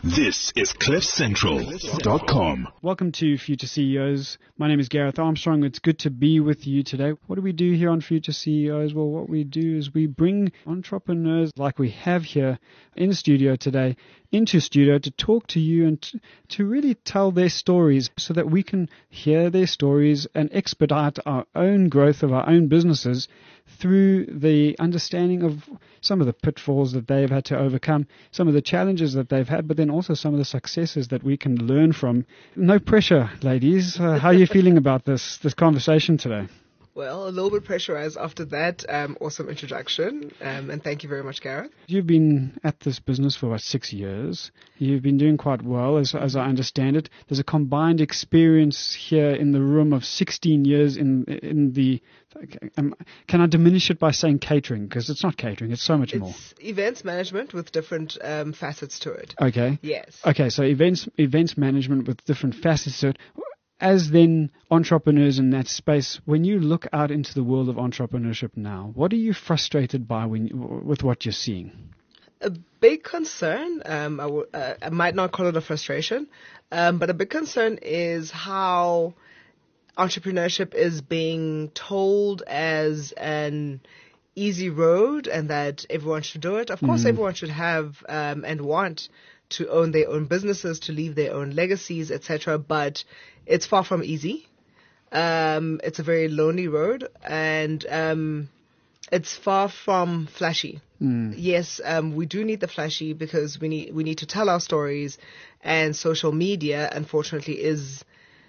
This is CliffCentral.com. Welcome to Future CEOs. My name is Gareth Armstrong. It's good to be with you today. What do we do here on Future CEOs? Well, what we do is we bring entrepreneurs like we have here in studio today into studio to talk to you and to really tell their stories so that we can hear their stories and expedite our own growth of our own businesses through the understanding of some of the pitfalls that they've had to overcome, some of the challenges that they've had, but then also some of the successes that we can learn from. No pressure, ladies. How are you feeling about this conversation today? Well, a little bit pressurized after that awesome introduction, and thank you very much, Gareth. You've been at this business for about 6 years. You've been doing quite well, as I understand it. There's a combined experience here in the room of 16 years in the... Can I diminish it by saying catering? Because it's not catering, it's so much more. It's events management with different facets to it. Okay. Yes. Okay, so events management with different facets to it. As then entrepreneurs in that space, when you look out into the world of entrepreneurship now, what are you frustrated by with what you're seeing? A big concern, I might not call it a frustration, but a big concern is how entrepreneurship is being told as an easy road and that everyone should do it. Of course, everyone should have and want to own their own businesses, to leave their own legacies, etc., but it's far from easy. It's a very lonely road, and it's far from flashy. Yes, we do need the flashy because we need to tell our stories, and social media, unfortunately, is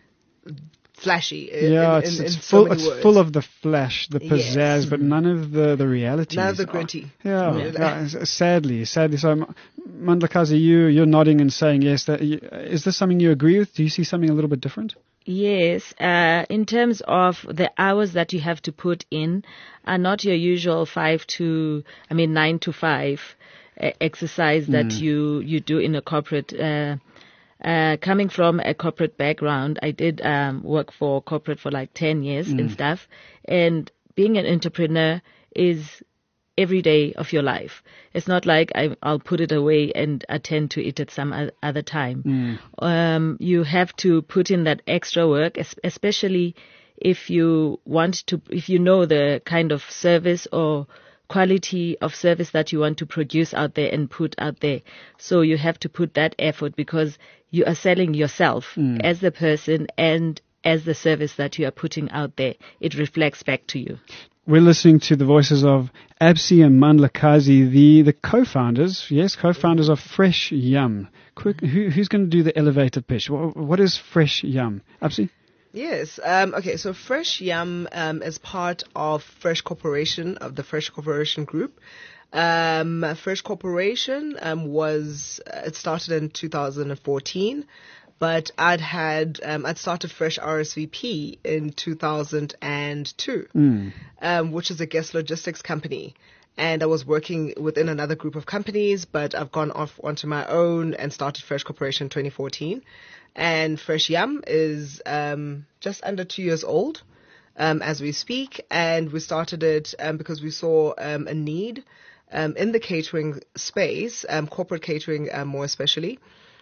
flashy. It's full of the flash, the pizzazz, yes, but none of the reality. None of the gritty. Sadly. So, Mandlakazi, you're nodding and saying yes. Is this something you agree with? Do you see something a little bit different? Yes. In terms of the hours that you have to put in, are not your usual 9 to 5 exercise that you do in a corporate. Coming from a corporate background, I did work for corporate for like 10 years and stuff. And being an entrepreneur is every day of your life. It's not like I'll put it away and attend to it at some other time. You have to put in that extra work, especially if you know the kind of service or quality of service that you want to produce out there and put out there. So you have to put that effort because you are selling yourself as the person and as the service that you are putting out there. It reflects back to you. We're listening to the voices of Absi and Mandlakazi, the co-founders of Fresh Yum. Quick, who's going to do the elevator pitch? What is Fresh Yum? Absi? Yes. Okay. So Fresh Yum is part of Fresh Corporation, of the Fresh Corporation Group. Fresh Corporation it started in 2014, but I'd started Fresh RSVP in 2002, which is a guest logistics company. And I was working within another group of companies, but I've gone off onto my own and started Fresh Corporation in 2014. And Fresh Yum is just under 2 years old as we speak. And we started it because we saw a need in the catering space, corporate catering more especially,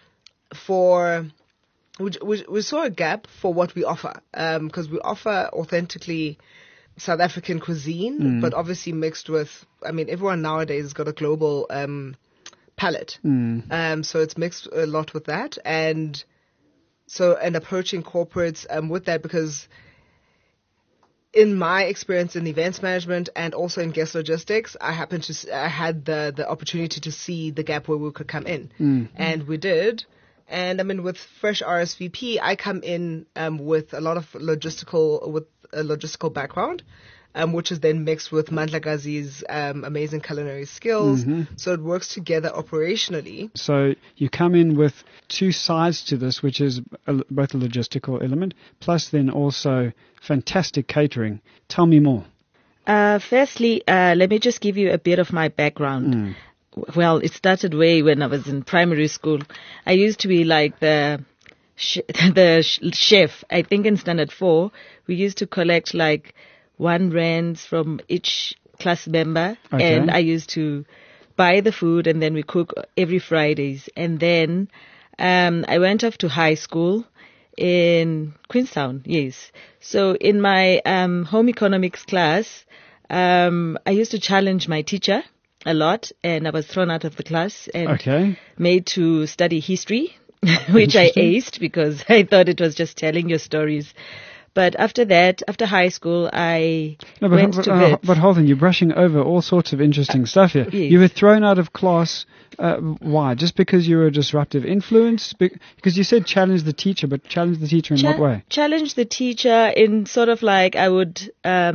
we saw a gap for what we offer because we offer authentically South African cuisine, but obviously mixed with, everyone nowadays has got a global palate. So it's mixed a lot with that. And approaching corporates with that, because in my experience in events management and also in guest logistics, I had the opportunity to see the gap where we could come in. And we did. And with Fresh RSVP, I come in with a lot of logistical background, which is then mixed with Mandlakazi's amazing culinary skills. So it works together operationally. So you come in with two sides to this, which is both a logistical element, plus then also fantastic catering. Tell me more. Firstly, let me just give you a bit of my background. Well, it started way when I was in primary school. I used to be like the chef. I think in standard 4, we used to collect like 1 rand from each class member, and I used to buy the food, and then we cook every Fridays. And then I went off to high school in Queenstown, yes. So in my home economics class, I used to challenge my teacher a lot, and I was thrown out of the class and made to study history, which I aced because I thought it was just telling your stories. But after that, after high school, I went to Wits. But hold on, you're brushing over all sorts of interesting stuff here. Yes. You were thrown out of class. Why? Just because you were a disruptive influence? Because you said challenge the teacher, but challenge the teacher in what way? Challenge the teacher in sort of like I would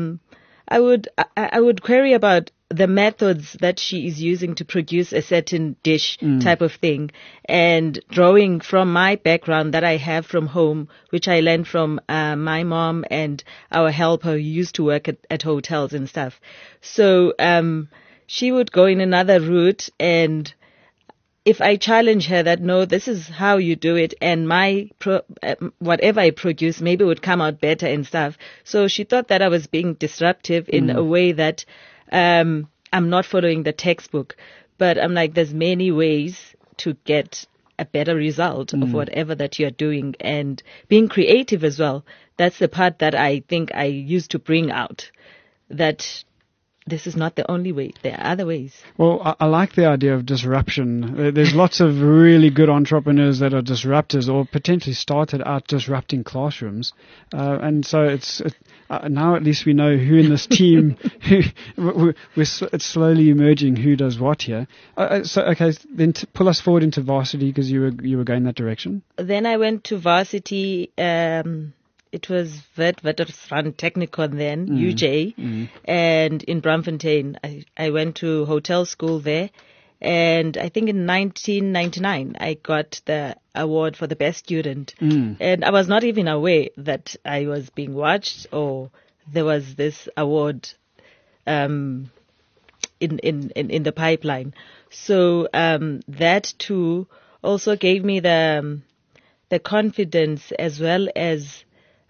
query about the methods that she is using to produce a certain dish type of thing, and drawing from my background that I have from home, which I learned from my mom and our helper who used to work at hotels and stuff. So she would go in another route, and if I challenge her that, no, this is how you do it, and my whatever I produce maybe would come out better and stuff. So she thought that I was being disruptive in a way that I'm not following the textbook. But I'm like, there's many ways to get a better result of whatever that you're doing, and being creative as well. That's the part that I think I used to bring out, that this is not the only way. There are other ways. Well, I like the idea of disruption. There's lots of really good entrepreneurs that are disruptors or potentially started out disrupting classrooms. And so it's now at least we know who in this team, it's slowly emerging who does what here. So, okay, then pull us forward into varsity because you were going that direction. Then I went to varsity. It was Witwatersrand Technikon then, UJ, and in Braamfontein. I went to hotel school there, and I think in 1999 I got the award for the best student. And I was not even aware that I was being watched or there was this award in the pipeline. So that too also gave me the confidence, as well as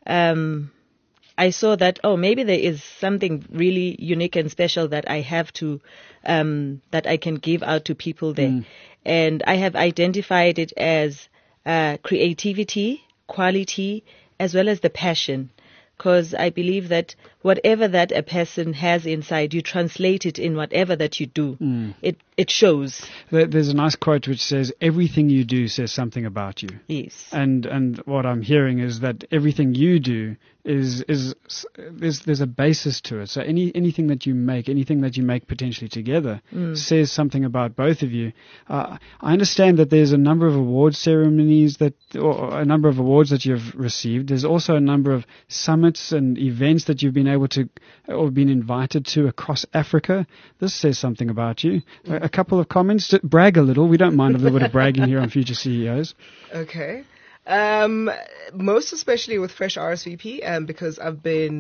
I saw that, maybe there is something really unique and special that I have to, that I can give out to people there. And I have identified it as creativity, quality, as well as the passion. Because I believe that whatever that a person has inside, you translate it in whatever that you do. It shows. There's a nice quote which says, everything you do says something about you. Yes. And what I'm hearing is that everything you do there's a basis to it. So anything that you make potentially together says something about both of you. I understand that there's a number of award ceremonies or a number of awards that you've received. There's also a number of summits and events that you've been able to or been invited to across Africa. This says something about you. A couple of comments. Brag a little. We don't mind a little bit of bragging here on Future CEOs. Okay. Most especially with Fresh RSVP, because I've been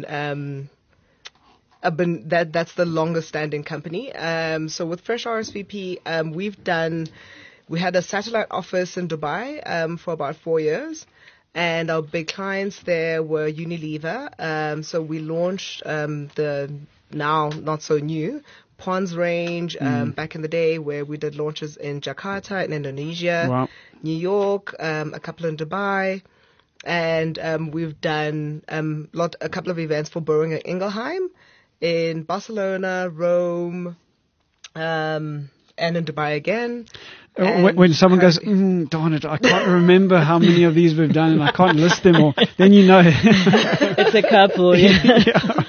that's the longest standing company. So with Fresh RSVP, we had a satellite office in Dubai, for about 4 years, and our big clients there were Unilever. So we launched, the now not so new Pond's range, back in the day, where we did launches in Jakarta in Indonesia. Wow. New York, a couple in Dubai, and we've done a couple of events for Boehringer Ingelheim in Barcelona, Rome, and in Dubai again. When someone goes, darn it, I can't remember how many of these we've done and I can't list them all, then you know. It's a couple, yeah.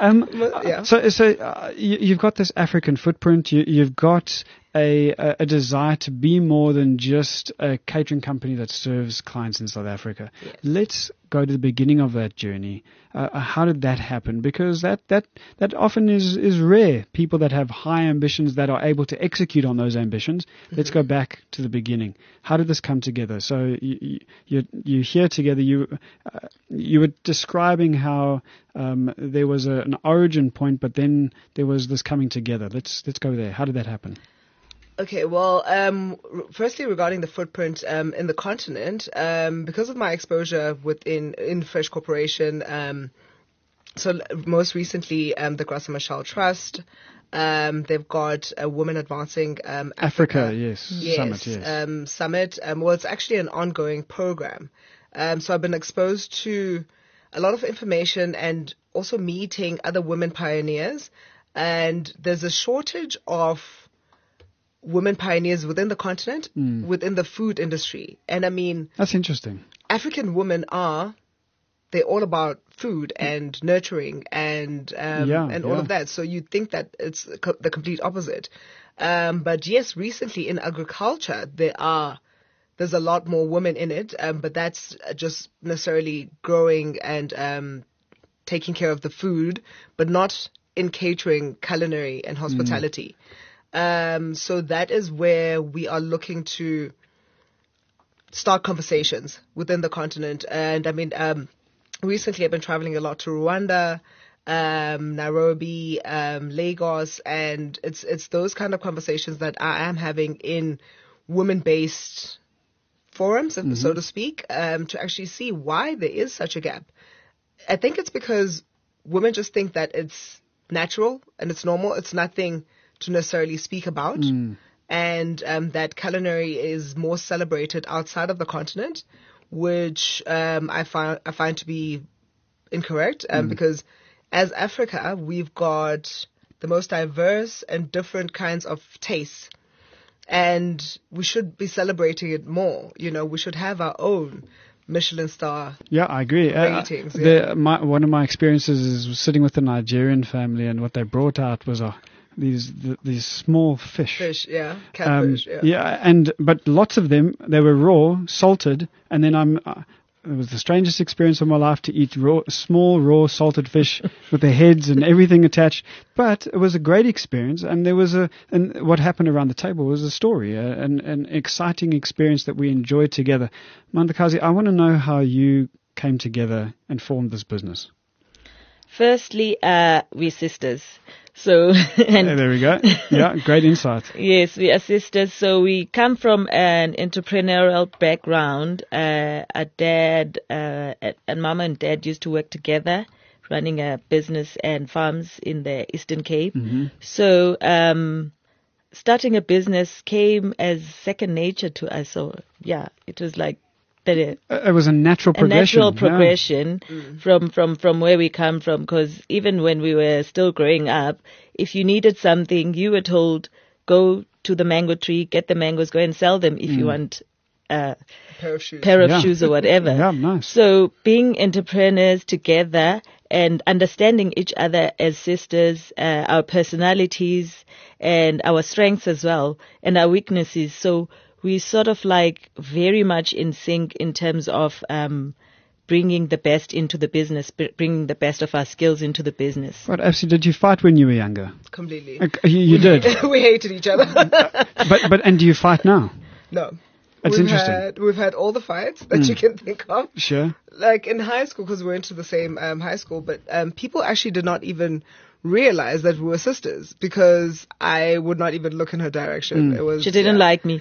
So you've got this African footprint. You've got a desire to be more than just a catering company that serves clients in South Africa. Yes. Let's go to the beginning of that journey. How did that happen? Because that often is rare. People that have high ambitions that are able to execute on those ambitions. Let's go back to the beginning. How did this come together? So you're here together. You were describing how there was an origin point, but then there was this coming together. Let's go there. How did that happen? Okay, well, firstly regarding the footprint in the continent, because of my exposure in Fresh Corporation, so most recently the Graça Machel Trust, They've got a Women Advancing Africa, yes. Yes, Summit, yes. Summit. Well, it's actually an ongoing program. So I've been exposed to a lot of information and also meeting other women pioneers. And there's a shortage of women pioneers within the continent, within the food industry. And I mean, That's interesting. African women they're all about food and nurturing and all of that. So you'd think that it's the complete opposite. But yes, recently in agriculture, there's a lot more women in it, but that's just necessarily growing and taking care of the food, but not in catering, culinary, and hospitality. So that is where we are looking to start conversations within the continent. And I mean, recently I've been traveling a lot to Rwanda, Nairobi, Lagos, and it's those kind of conversations that I am having in women-based forums, so to speak, to actually see why there is such a gap. I think it's because women just think that it's natural and it's normal. It's nothing to necessarily speak about. And that culinary is more celebrated outside of the continent, which I find to be incorrect, because as Africa, we've got the most diverse and different kinds of tastes, and we should be celebrating it more. You know, we should have our own Michelin star. Yeah, I agree. ratings. One of my experiences is sitting with a Nigerian family, and what they brought out was these small fish. Catfish, yeah. But lots of them, they were raw, salted, and then it was the strangest experience of my life to eat small, raw, salted fish with their heads and everything attached. But it was a great experience, and and what happened around the table was a story, an exciting experience that we enjoyed together. Mandakazi, I want to know how you came together and formed this business. Firstly, we're sisters. So, there we go. Yeah, great insight. Yes, we are sisters. So we come from an entrepreneurial background. A dad, and mama and dad used to work together, running a business and farms in the Eastern Cape. So, starting a business came as second nature to us. So, yeah, it was like it was a natural progression. From where we come from, because even when we were still growing up, if you needed something, you were told, go to the mango tree, get the mangoes, go and sell them if you want a pair of shoes or whatever. Yeah, nice. So being entrepreneurs together and understanding each other as sisters, our personalities and our strengths as well, and our weaknesses. So we sort of like very much in sync in terms of bringing the best into the business, bringing the best of our skills into the business. But actually, did you fight when you were younger? Completely. You did? We hated each other. And do you fight now? No. It's interesting. We've had all the fights that you can think of. Sure. Like in high school, because we went to the same high school, but people actually did not even realize that we were sisters, because I would not even look in her direction. She didn't like me.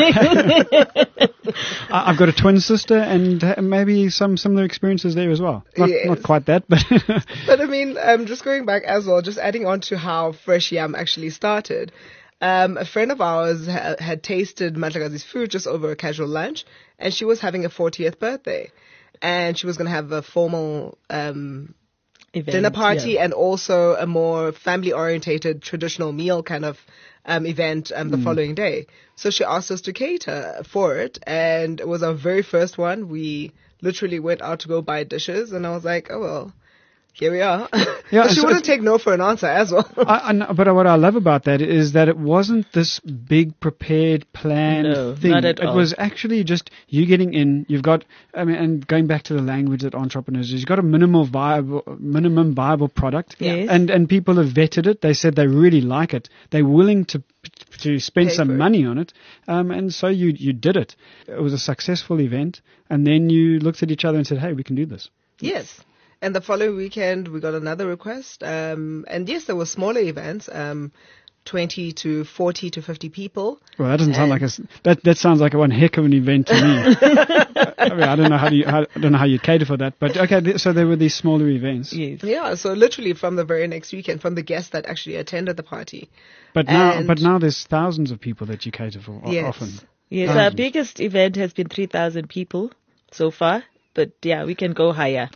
I've got a twin sister, and maybe some similar experiences there as well. Not quite that, but but I mean, just going back as well, just adding on to how Fresh Yam actually started. A friend of ours had tasted Mandlakazi's food just over a casual lunch, and she was having a 40th birthday, and she was going to have a formal dinner party and also a more family-orientated traditional meal kind of event the following day. So she asked us to cater for it, and it was our very first one. We literally went out to go buy dishes, and I was like, oh, well, here we are. Yeah, she wouldn't take no for an answer as well. But what I love about that is that it wasn't this big prepared planned thing. Not at all. It was actually just you getting in. You've got, and going back to the language that entrepreneurs use, you've got a minimum viable product. Yes. And people have vetted it. They said they really like it. They're willing to spend some money on it. And so you did it. It was a successful event. And then you looked at each other and said, hey, we can do this. Yes. And the following weekend, we got another request. And yes, there were smaller events. 20 to 40 to 50 people. Well, that doesn't sound like that sounds like one heck of an event to me. I mean, I don't know how you cater for that, but okay. So there were these smaller events. Yes. Yeah, so literally from the very next weekend, from the guests that actually attended the party. But now there's thousands of people that you cater for often. Yes, our biggest event has been 3,000 people so far. But yeah, we can go higher.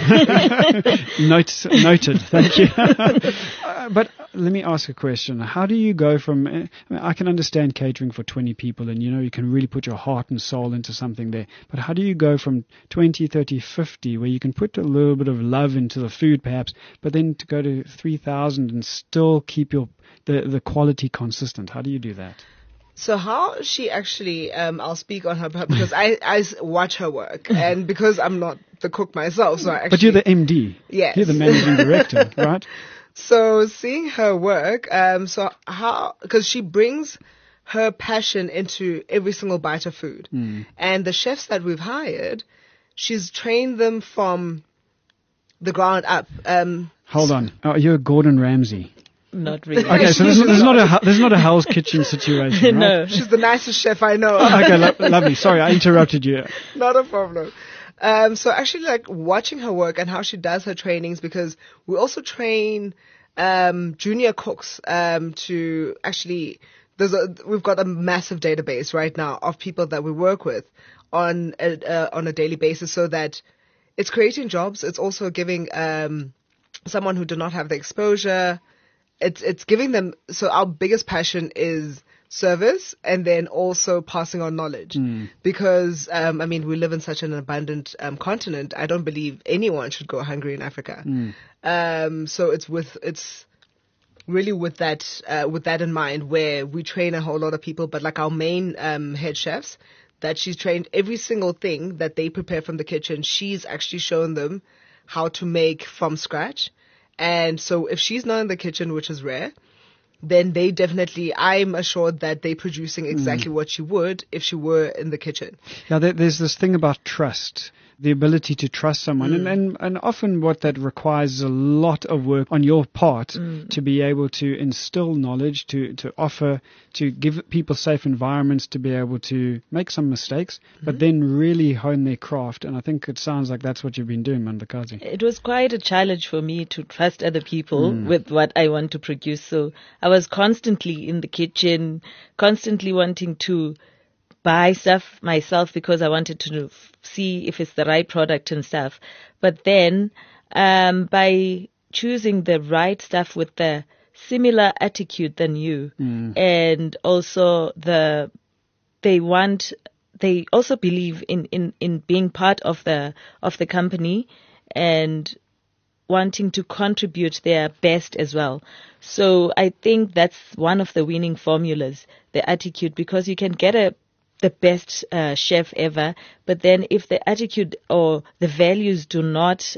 Noted. Thank you. But let me ask a question. How do you go from, I can understand catering for 20 people and, you can really put your heart and soul into something there. But how do you go from 20, 30, 50, where you can put a little bit of love into the food perhaps, but then to go to 3,000 and still keep the quality consistent? How do you do that? So how she actually, I'll speak on her because I watch her work, and because I'm not the cook myself, so I actually. But you're the MD. Yes. You're the managing director, right? So seeing her work, because she brings her passion into every single bite of food, and the chefs that we've hired, she's trained them from the ground up. Hold on, you're Gordon Ramsay. Not really. Okay, so there's not a Hell's Kitchen situation, right? No. She's the nicest chef I know. Okay, lovely. Sorry, I interrupted you. Not a problem. So actually, like watching her work and how she does her trainings, because we also train junior cooks to actually. We've got a massive database right now of people that we work with on a daily basis, so that it's creating jobs. It's also giving someone who do not have the exposure. It's giving them, so our biggest passion is service and then also passing on knowledge. Because, we live in such an abundant continent. I don't believe anyone should go hungry in Africa. So it's really with that in mind, where we train a whole lot of people, but like our main head chefs, that she's trained every single thing that they prepare from the kitchen. She's actually shown them how to make from scratch. And so if she's not in the kitchen, which is rare, then I'm assured that they're producing exactly what she would if she were in the kitchen. Now, there's this thing about trust, the ability to trust someone. And often what that requires is a lot of work on your part to be able to instill knowledge, to offer, to give people safe environments, to be able to make some mistakes, but then really hone their craft. And I think it sounds like that's what you've been doing, Mandakazi. It was quite a challenge for me to trust other people with what I want to produce. So I was constantly in the kitchen, constantly wanting to buy stuff myself because I wanted to see if it's the right product and stuff. But then by choosing the right stuff with the similar attitude than you, and also they also believe in being part of the company and wanting to contribute their best as well. So I think that's one of the winning formulas, the attitude, because you can get the best chef ever, but then if the attitude or the values do not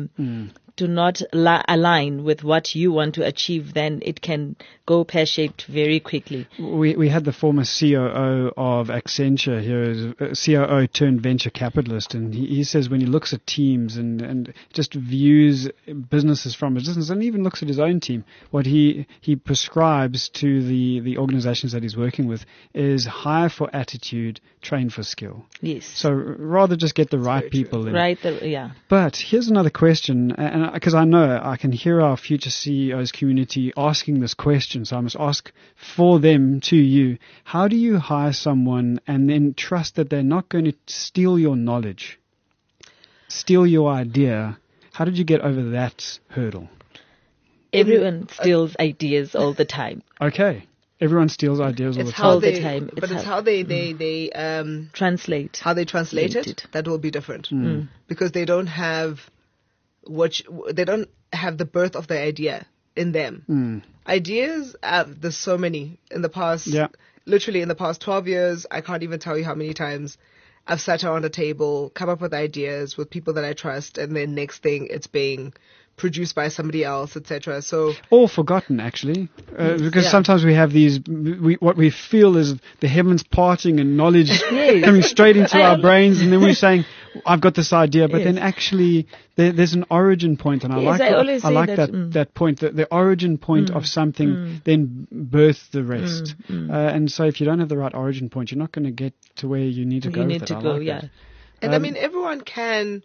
align with what you want to achieve, then it can go pear-shaped very quickly. We had the former COO of Accenture here, COO turned venture capitalist, and he says when he looks at teams and just views businesses from a distance, and even looks at his own team, what he prescribes to the organizations that he's working with is hire for attitude, train for skill. Yes. So rather just get the right people in. Right, yeah. But here's another question, and because I know I can hear our future CEOs community asking this question, so I must ask for them to you. How do you hire someone and then trust that they're not going to steal your knowledge, steal your idea? How did you get over that hurdle? Everyone steals ideas all the time. Okay. Everyone steals ideas all the time. All the time. But it's how they translate. How they translate it that will be different. Because they don't have they don't have the birth of the idea in them. Ideas, there's so many in the past. Yeah. Literally in the past 12 years, I can't even tell you how many times I've sat around a table, come up with ideas with people that I trust, and then next thing it's being produced by somebody else, etc. So all forgotten, actually, because sometimes we have these. What we feel is the heavens parting and knowledge coming straight into our brains, and then we're saying, I've got this idea, but Yes. then actually there's an origin point, and I Yes, like I always say that, that point, that the origin point of something then births the rest. And so if you don't have the right origin point, you're not going to get to where you need to go You with need it. to I go, like yeah. that. And I mean, everyone can,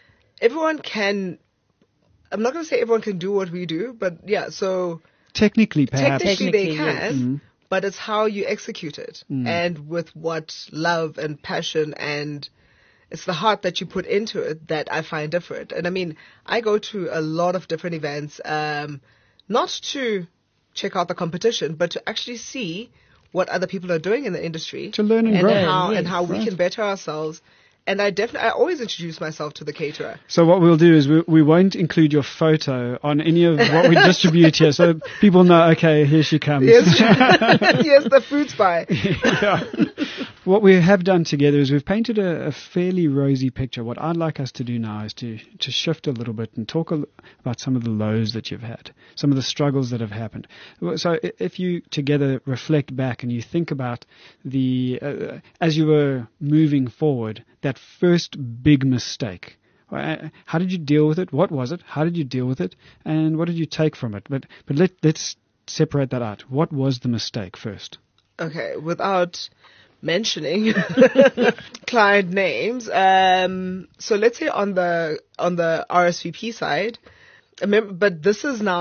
I'm not going to say everyone can do what we do, but yeah, so Technically, perhaps. technically they Technically, yes. can, but it's how you execute it and with what love and passion, and it's the heart that you put into it that I find different. And I mean, I go to a lot of different events, not to check out the competition, but to actually see what other people are doing in the industry, To learn and grow. and how we Right. can better ourselves. And I always introduce myself to the caterer. So what we'll do is we won't include your photo on any of what we distribute here, so people know, okay, here she comes. Yes, yes, the food spy. Yeah. What we have done together is we've painted a fairly rosy picture. What I'd like us to do now is to shift a little bit and talk about some of the lows that you've had, some of the struggles that have happened. So if you together reflect back and you think about as you were moving forward, that first big mistake. How did you deal with it? What was it? How did you deal with it? And what did you take from it? But let's separate that out. What was the mistake first? Okay, without mentioning client names, so let's say on the RSVP side, but this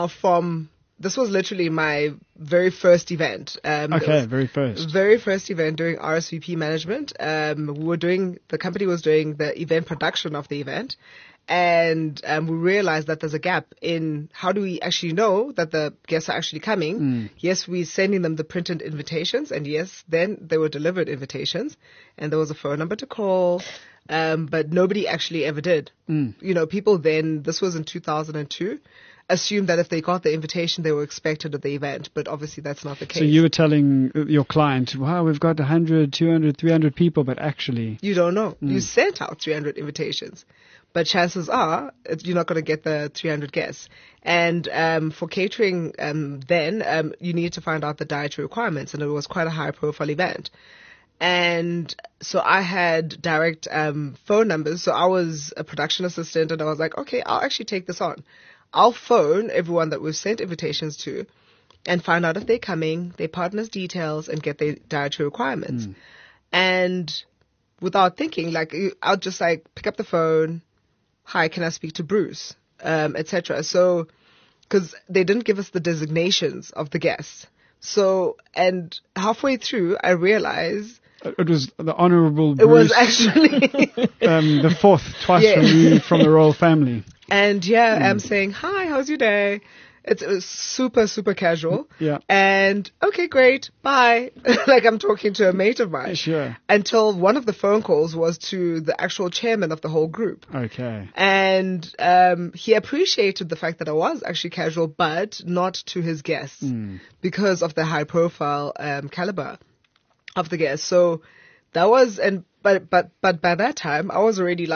was literally my very first event. Okay, very first. Very first event doing RSVP management. The company was doing the event production of the event. And we realized that there's a gap in how do we actually know that the guests are actually coming. Yes, we're sending them the printed invitations, and yes, then they were delivered invitations, and there was a phone number to call, but nobody actually ever did. People then, this was in 2002, assumed that if they got the invitation, they were expected at the event, but obviously that's not the case. So you were telling your client, wow, we've got 100, 200, 300 people, but actually... You don't know. You sent out 300 invitations. But chances are you're not going to get the 300 guests. And for catering, then you need to find out the dietary requirements, and it was quite a high-profile event. And so I had direct phone numbers. So I was a production assistant, and I was like, okay, I'll actually take this on. I'll phone everyone that we've sent invitations to and find out if they're coming, their partner's details, and get their dietary requirements. And without thinking, I'll just pick up the phone. Hi, can I speak to Bruce? Etc. So, because they didn't give us the designations of the guests. So, and halfway through, I realized it was the Honourable Bruce. It was actually the fourth, twice Yes. removed from the royal family. And I'm saying, hi, how's your day? It was super, super casual. Yeah. And okay, great, bye. Like I'm talking to a mate of mine. Sure. Until one of the phone calls was to the actual chairman of the whole group. Okay. And he appreciated the fact that I was actually casual, but not to his guests because of the high profile caliber of the guests. So that was, but by that time I was already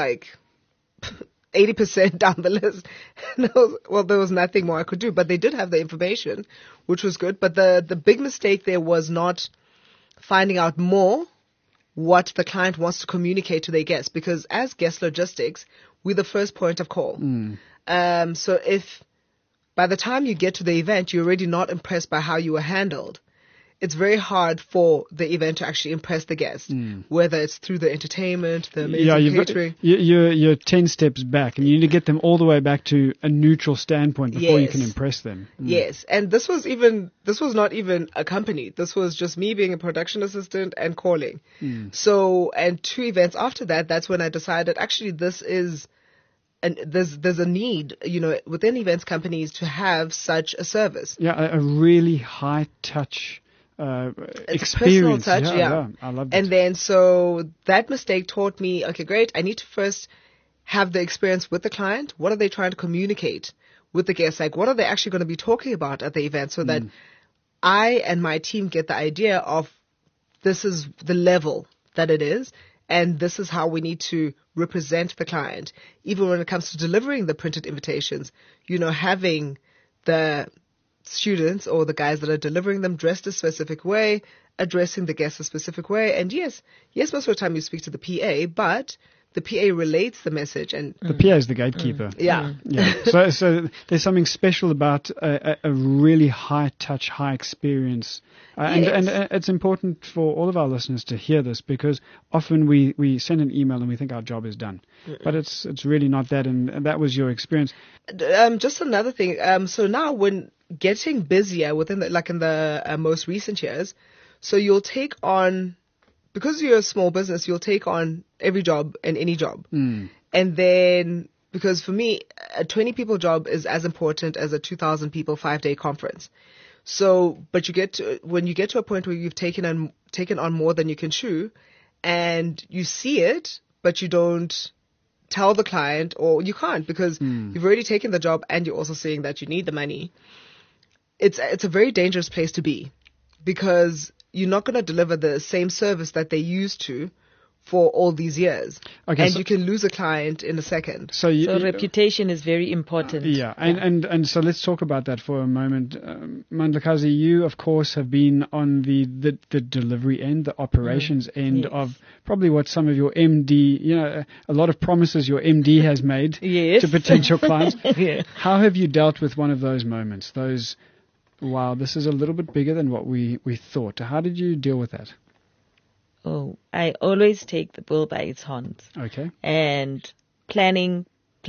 80% down the list. There was nothing more I could do, but they did have the information, which was good. But the big mistake there was not finding out more what the client wants to communicate to their guests, because as guest logistics, we're the first point of call. So if by the time you get to the event, you're already not impressed by how you were handled, it's very hard for the event to actually impress the guest, whether it's through the entertainment, the amazing catering. You're 10 steps back, and you need to get them all the way back to a neutral standpoint before you Yes. can impress them. Yes, and this was not even a company. This was just me being a production assistant and calling. So, and 2 events after that, that's when I decided actually this is, and there's a need, within events companies to have such a service. Yeah, a really high touch It's a personal experience. touch, yeah. I loved it. And then, so that mistake taught me, okay, great, I need to first have the experience with the client. What are they trying to communicate with the guests? What are they actually going to be talking about at the event, so that I and my team get the idea of this is the level that it is, and this is how we need to represent the client. Even when it comes to delivering the printed invitations, having the students or the guys that are delivering them dressed a specific way, addressing the guests a specific way. And yes, most of the time you speak to the PA, but the PA relates the message, and The PA is the gatekeeper. yeah. Yeah. So there's something special about a really high touch, high experience. And it's important for all of our listeners to hear this, because often we send an email and we think our job is done. But it's really not that, and that was your experience. Just another thing. So now when getting busier within in the most recent years, so you'll take on, because you're a small business, you'll take on every job and any job. And then, because for me, a 20 people job is as important as a 2,000 people 5-day conference. So, but when you get to a point where you've taken on more than you can chew, and you see it, but you don't tell the client, or you can't, because you've already taken the job and you're also saying that you need the money. It's a very dangerous place to be, because you're not going to deliver the same service that they used to for all these years. Okay, and you can lose a client in a second. So reputation is very important. And so let's talk about that for a moment. Mandlakazi, you, of course, have been on the delivery end, the operations end of probably what some of your MD, a lot of promises your MD has made to potential clients. How have you dealt with one of those moments? Wow, this is a little bit bigger than what we thought. How did you deal with that? Oh, I always take the bull by its horns. Okay. And planning,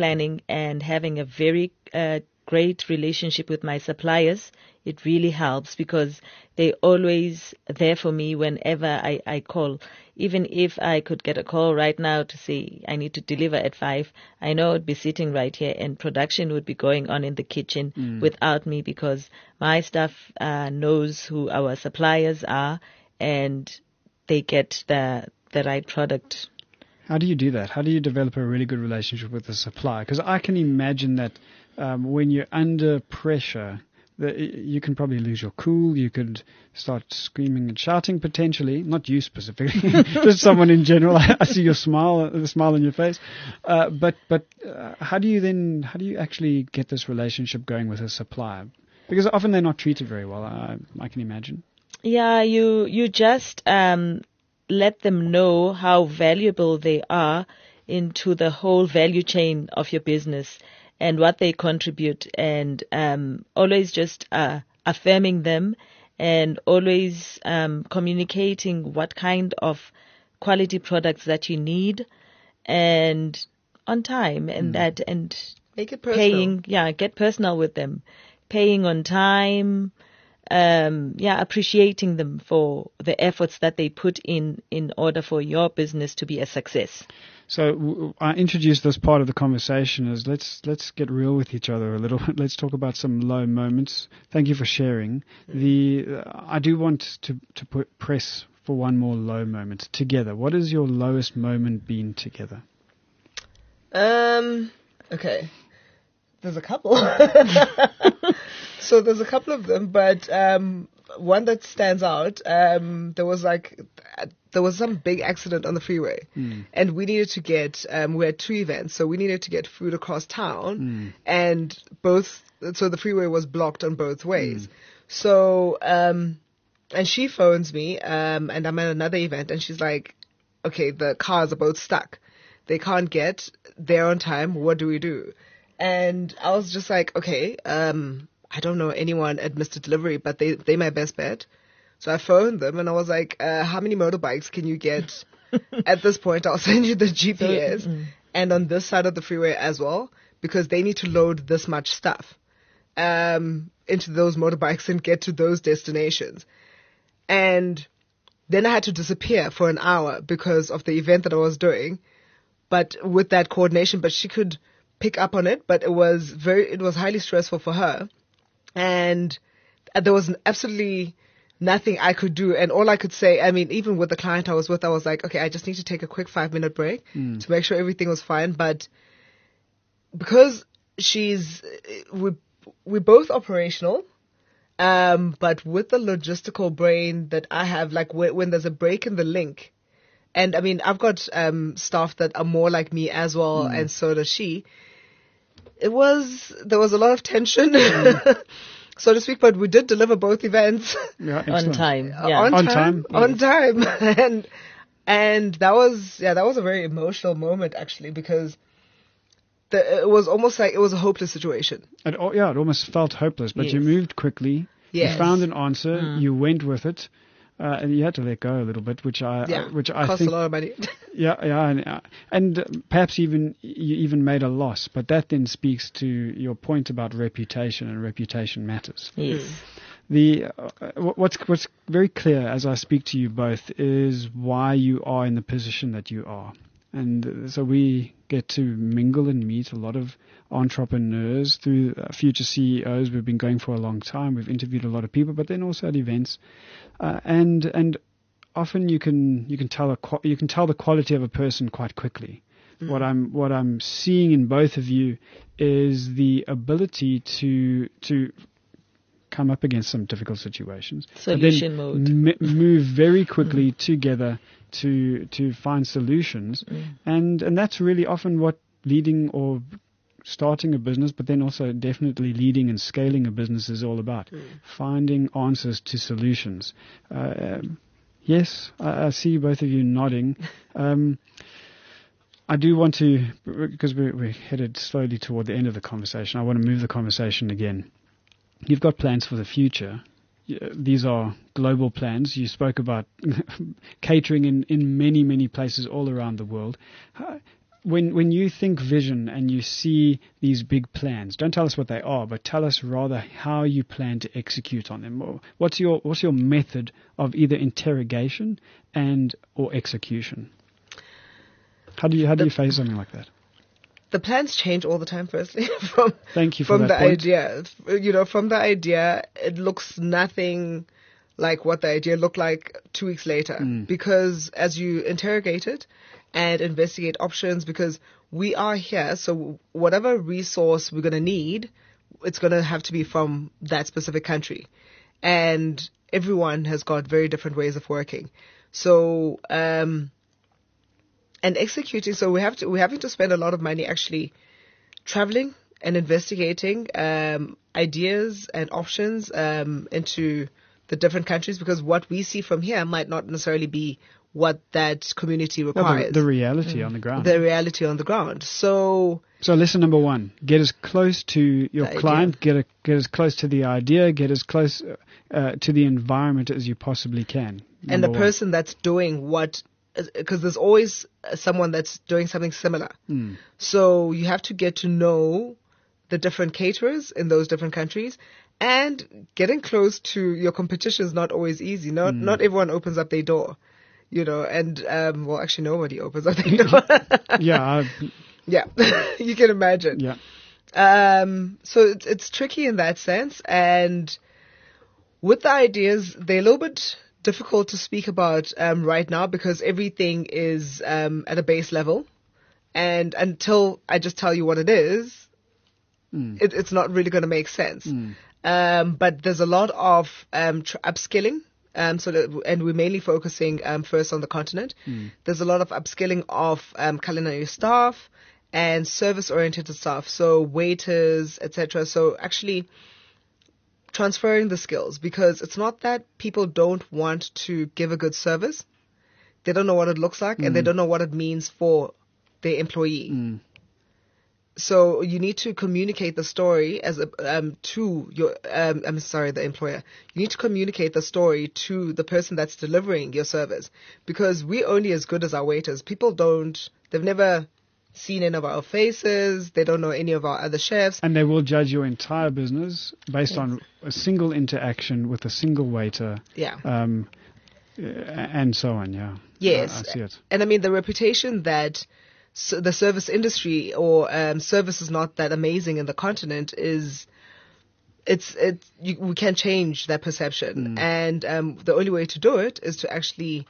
and having a very great relationship with my suppliers, it really helps, because they're always there for me whenever I call. Even if I could get a call right now to say I need to deliver at 5, I know I'd be sitting right here and production would be going on in the kitchen without me, because my staff knows who our suppliers are, and they get the right product. How do you do that? How do you develop a really good relationship with the supplier? Because I can imagine that when you're under pressure, you can probably lose your cool. You could start screaming and shouting potentially. Not you specifically, just someone in general. I see your smile, the smile on your face. But how do you actually get this relationship going with a supplier? Because often they're not treated very well. I can imagine. Yeah, you just let them know how valuable they are into the whole value chain of your business and what they contribute, and always just affirming them, and always communicating what kind of quality products that you need, and on time, and that, and make it personal. Get personal with them, paying on time. Appreciating them for the efforts that they put in order for your business to be a success. So I introduced this part of the conversation as let's get real with each other a little bit. Let's talk about some low moments. Thank you for sharing. I do want to press for one more low moment together. What has your lowest moment been together? Okay. There's a couple. So there's a couple of them, but one that stands out, there was some big accident on the freeway, and we needed to get, we had 2 events, so we needed to get food across town, and so the freeway was blocked on both ways. So, and she phones me, and I'm at another event, and she's like, okay, the cars are both stuck. They can't get there on time. What do we do? And I was just like, okay, I don't know anyone at Mr. Delivery, but they my best bet. So I phoned them and I was like, how many motorbikes can you get at this point? I'll send you the GPS and on this side of the freeway as well, because they need to load this much stuff into those motorbikes and get to those destinations. And then I had to disappear for an hour because of the event that I was doing, but with that coordination, but she could pick up on it, but it was highly stressful for her. And there was absolutely nothing I could do. And all I could say, I mean, even with the client I was with, I was like, okay, I just need to take a quick 5-minute break to make sure everything was fine. But because we're both operational, but with the logistical brain that I have, like when there's a break in the link, and I mean, I've got staff that are more like me as well, and so does she. There was a lot of tension, so to speak, but we did deliver both events on time. On time. And And that was a very emotional moment actually, because it was almost like it was a hopeless situation. It almost felt hopeless, but you Yes. moved quickly. Yes. You found an answer. You went with it. And you had to let go a little bit, which I cost think a lot of money. and perhaps you even made a loss. But that then speaks to your point about reputation, and reputation matters. Yes. What's very clear as I speak to you both is why you are in the position that you are. And so we get to mingle and meet a lot of entrepreneurs through Future CEOs. We've been going for a long time. We've interviewed a lot of people, but then also at events. And often you can tell the quality of a person quite quickly. Mm. What I'm seeing in both of you is the ability to come up against some difficult situations. Solution mode. Move very quickly together to find solutions. And that's really often what leading or starting a business, but then also definitely leading and scaling a business is all about. Finding answers to solutions. Yes, I see both of you nodding. I do want to, because we're headed slowly toward the end of the conversation, I want to move the conversation again. You've got plans for the future. These are global plans. You spoke about catering in many, many places all around the world. When you think vision and you see these big plans, don't tell us what they are, but tell us rather how you plan to execute on them. What's your method of either interrogation or execution? How do you face something like that? The plans change all the time, firstly. Thank you for that point. Idea. From the idea, it looks nothing like what the idea looked like 2 weeks later. Because as you interrogate it and investigate options, because we are here, so whatever resource we're going to need, it's going to have to be from that specific country. And everyone has got very different ways of working. So, and executing, so we're having to spend a lot of money actually traveling and investigating ideas and options into the different countries, because what we see from here might not necessarily be what that community requires. The reality on the ground. The reality on the ground. So lesson number 1, get as close to your client, get as close to the idea, get as close to the environment as you possibly can. And the person that's doing what, because there's always someone that's doing something similar. So you have to get to know the different caterers in those different countries, and getting close to your competition is not always easy. Not everyone opens up their door, and well, actually nobody opens up their door. Yeah, you can imagine. Yeah. So it's tricky in that sense, and with the ideas, they're a little bit difficult to speak about right now, because everything is at a base level, and until I just tell you what it is, it's not really going to make sense. But there's a lot of upskilling, and we're mainly focusing first on the continent. There's a lot of upskilling of culinary staff and service-oriented staff, so waiters, etc. So actually transferring the skills, because it's not that people don't want to give a good service. They don't know what it looks like, and they don't know what it means for their employee. So you need to communicate the story to your the employer. You need to communicate the story to the person that's delivering your service, because we're only as good as our waiters. They've never seen any of our faces. They don't know any of our other chefs. And they will judge your entire business based on a single interaction with a single waiter. Yeah. And so on, yeah. Yes. I see it. And I mean, the reputation that the service industry or service is not that amazing in the continent we can't change that perception. And the only way to do it is to actually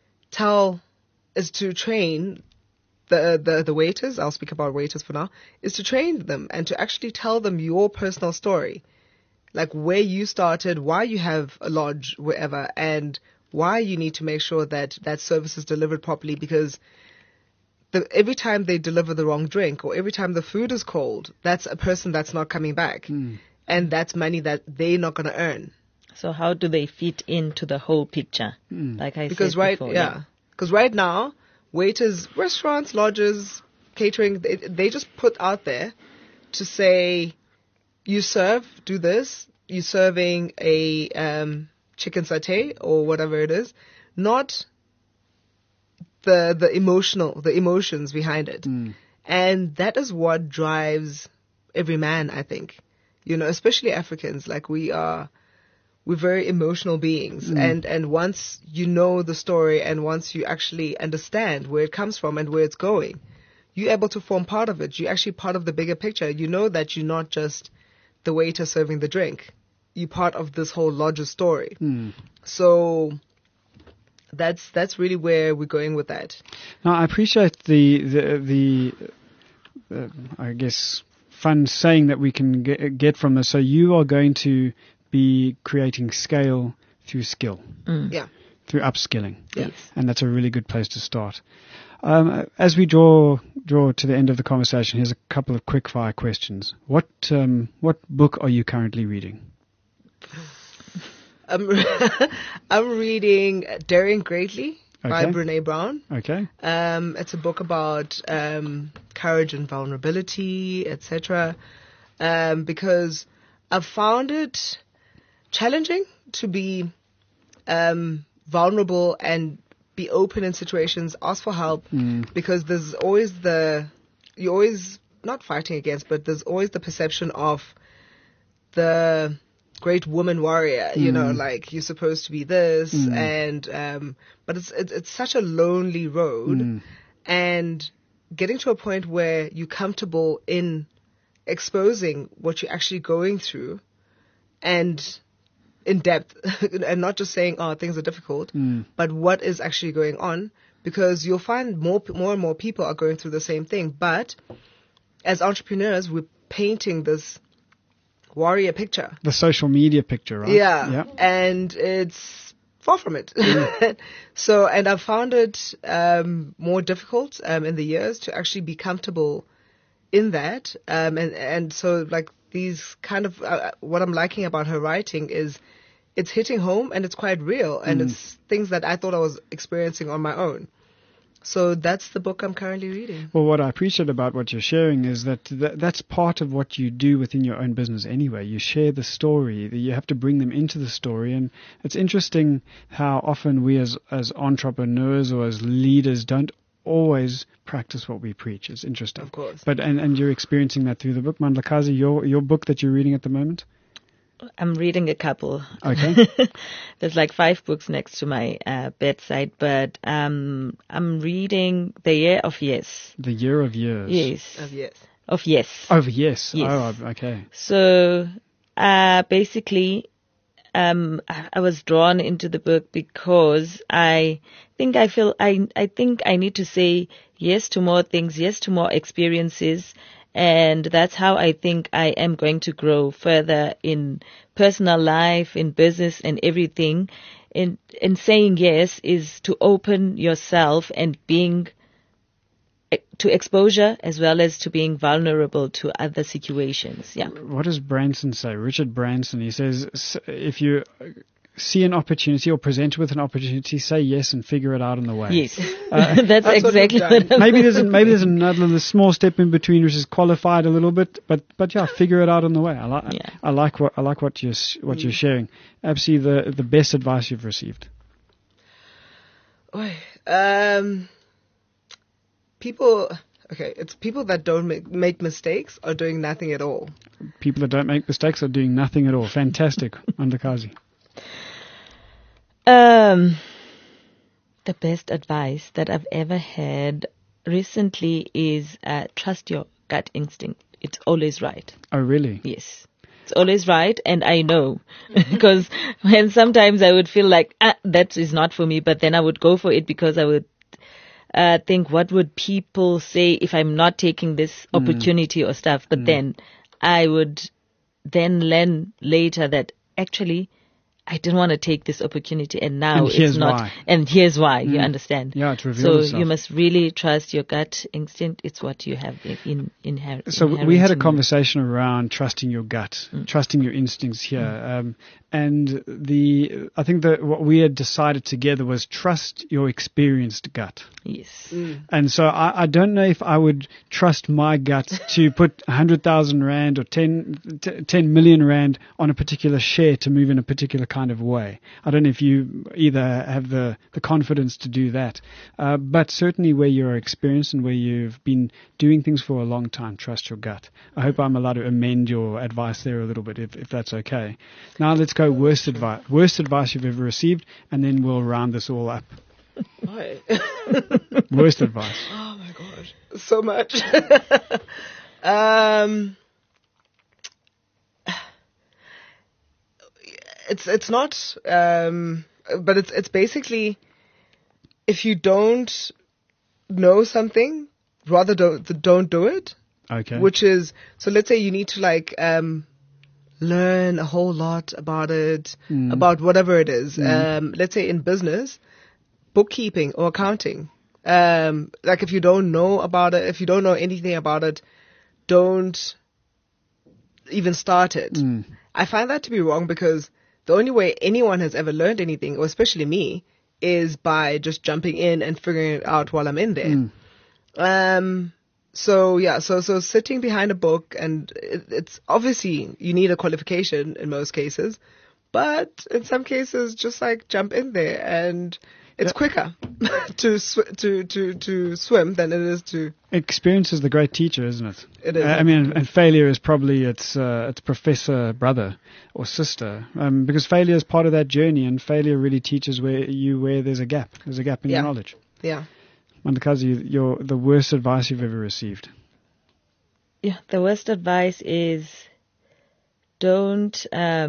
train the waiters. I'll speak about waiters for now. Is to train them and to actually tell them your personal story, like where you started, why you have a lodge wherever, and why you need to make sure that service is delivered properly, because every time they deliver the wrong drink or every time the food is cold, that's a person that's not coming back. And that's money that they're not going to earn. So how do they fit into the whole picture? Like I said before. Because right now, waiters, restaurants, lodges, catering, they just put out there to say, you serve, do this. You're serving a chicken satay or whatever it is, not the emotions behind it. And that is what drives every man, I think. You know, especially Africans, like we're very emotional beings. And once you know the story and once you actually understand where it comes from and where it's going, you're able to form part of it. You're actually part of the bigger picture. You know that you're not just the waiter serving the drink. You're part of this whole larger story. So that's really where we're going with that. Now, I appreciate the I guess, fun saying that we can get from this. So you are going to be creating scale through skill. Yeah. Through upskilling. Yes. And that's a really good place to start. As we draw to the end of the conversation, here's a couple of quick fire questions. What book are you currently reading? I'm reading Daring Greatly by Brené Brown. Okay. It's a book about courage and vulnerability, etc. Because I've found it challenging to be vulnerable and be open in situations, ask for help, because there's always you're always not fighting against, but there's always the perception of the great woman warrior, you know, like you're supposed to be this, and but it's such a lonely road, and getting to a point where you're comfortable in exposing what you're actually going through, and in depth, and not just saying, oh, things are difficult, but what is actually going on, because you'll find more and more people are going through the same thing, but as entrepreneurs, we're painting this warrior picture. The social media picture, right? Yeah. And it's far from it. So, and I've found it more difficult in the years to actually be comfortable in that. And so, like, these kind of, what I'm liking about her writing is it's hitting home and it's quite real. And it's things that I thought I was experiencing on my own. So that's the book I'm currently reading. Well, what I appreciate about what you're sharing is that's part of what you do within your own business anyway. You share the story. You have to bring them into the story. And it's interesting how often we as entrepreneurs or as leaders don't always practice what we preach. It's interesting. Of course. But and you're experiencing that through the book. Mandlakazi, your book that you're reading at the moment? I'm reading a couple. Okay. There's like 5 books next to my bedside, but I'm reading The Year of Yes. The Year of Years. Yes. Of yes. Of Yes. Oh, yes. Yes. Oh, okay. So basically, I was drawn into the book because I think I need to say yes to more things, yes to more experiences. And that's how I think I am going to grow further in personal life, in business and everything. And saying yes is to open yourself and being to exposure as well as to being vulnerable to other situations. Yeah. What does Branson say? Richard Branson, he says, if you see an opportunity or present with an opportunity, say yes and figure it out on the way. Yes, that's exactly what maybe there's another small step in between which is qualified a little bit, but yeah, figure it out on the way. I like what you're sharing. Absolutely, the best advice you've received. It's people that don't make mistakes or doing nothing at all. People that don't make mistakes are doing nothing at all. Fantastic, Mandlakazi. The best advice that I've ever had recently is trust your gut instinct. It's always right. Oh, really? Yes. It's always right, and I know. Because when sometimes I would feel like, that is not for me, but then I would go for it because I would think, what would people say if I'm not taking this opportunity or stuff? But then I would then learn later that actually I didn't want to take this opportunity, and now And here's it's not. why. And here's why. You understand? Yeah, it reveals So itself. you must really trust your gut instinct. It's what you have inherent. So we had a conversation around trusting your gut, trusting your instincts here, and I think that what we had decided together was trust your experienced gut. Yes. And so I don't know if I would trust my gut to put 100,000 Rand or 10 million Rand on a particular share to move in a particular kind of way. I don't know if you either have the confidence to do that. But certainly where you're experienced and where you've been doing things for a long time, trust your gut. I hope I'm allowed to amend your advice there a little bit, if that's okay. Now let's go worst advice. Worst advice you've ever received, and then we'll round this all up. Worst advice. Oh my gosh, so much. It's not, but it's basically, if you don't know something, rather don't do it. Okay. Which is, so let's say you need to learn a whole lot about it, about whatever it is. Let's say in business, bookkeeping or accounting. If you don't know about it, if you don't know anything about it, don't even start it. I find that to be wrong, because the only way anyone has ever learned anything, or especially me, is by just jumping in and figuring it out while I'm in there. So sitting behind a book, and it's obviously you need a qualification in most cases, but in some cases just jump in there, and it's quicker to swim than it is to. Experience is the great teacher, isn't it? It is. And failure is probably its professor, brother, or sister, because failure is part of that journey, and failure really teaches where there's a gap. There's a gap in your knowledge. Yeah. Mandakazi, the worst advice you've ever received. Yeah, the worst advice is don't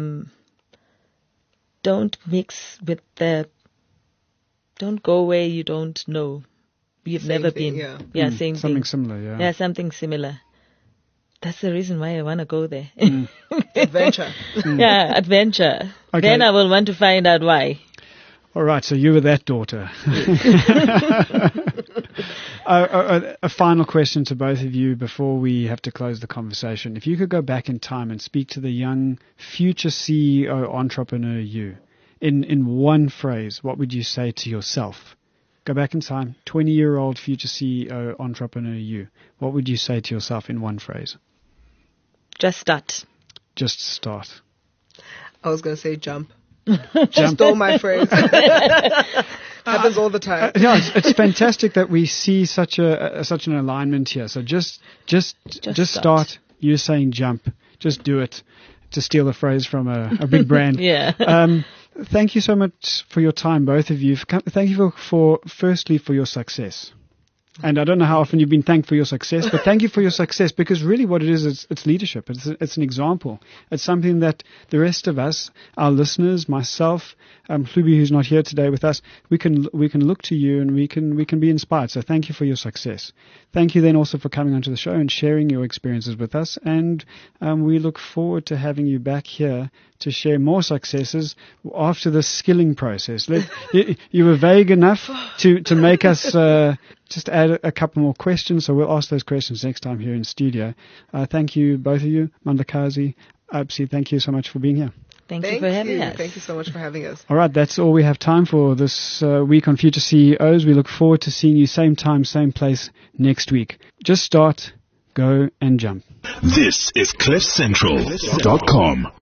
mix with don't go where you don't know. You've Same never thing, been. yeah. Same something thing. similar, yeah. Yeah, something similar. That's the reason why I want to go there. Adventure. Yeah, adventure. Okay. Then I will want to find out why. All right, so you were that daughter. A final question to both of you before we have to close the conversation. If you could go back in time and speak to the young future CEO entrepreneur you, in one phrase, what would you say to yourself? Go back in time, 20-year-old future CEO entrepreneur you. What would you say to yourself in one phrase? Just start. Just start. I was going to say jump. Jump. Stole my phrase. Happens all the time. Yeah, it's fantastic that we see such an alignment here. So just start. You're saying jump. Just do it. To steal a phrase from a big brand. Yeah. Thank you so much for your time, both of you. Thank you firstly for your success. And I don't know how often you've been thanked for your success, but thank you for your success, because really what it is, it's leadership. It's an example. It's something that the rest of us, our listeners, myself, Hlubi, who's not here today with us, we can look to you, and we can be inspired. So thank you for your success. Thank you then also for coming onto the show and sharing your experiences with us. And we look forward to having you back here to share more successes after the skilling process. You were vague enough to make us just add a couple more questions, so we'll ask those questions next time here in studio. Thank you, both of you. Mandakazi, Absi, thank you so much for being here. Thank you for having us. Thank you so much for having us. All right, that's all we have time for this week on Future CEOs. We look forward to seeing you same time, same place next week. Just start, go, and jump. This is CliffCentral.com.